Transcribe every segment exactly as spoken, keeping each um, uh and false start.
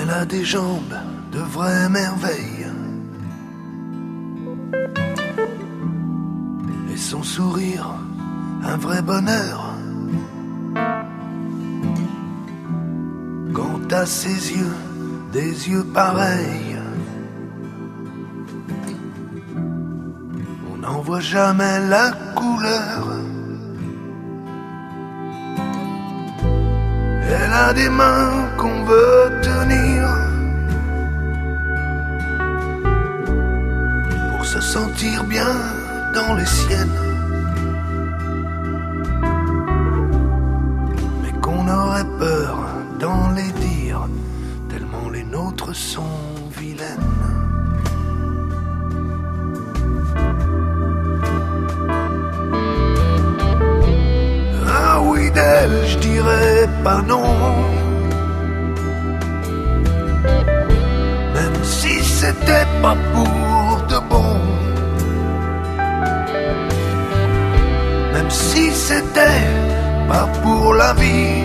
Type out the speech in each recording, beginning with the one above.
Elle a des jambes de vraies merveilles et son sourire un vrai bonheur. Quant à ses yeux, des yeux pareils, on n'en voit jamais la couleur. Elle a des mains qu'on veut tenir pour se sentir bien dans les siennes, mais qu'on aurait peur d'en les dire tellement les nôtres sont vilaines. Ah oui, d'elle je dirais pas non, même si c'était pas pour de bon, même si c'était pas pour la vie.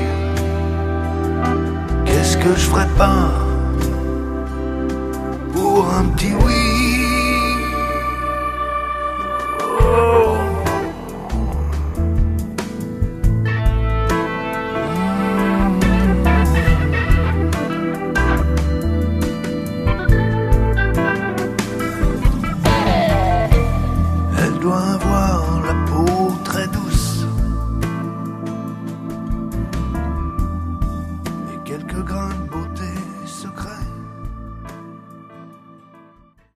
Qu'est-ce que je ferais pas pour un petit oui?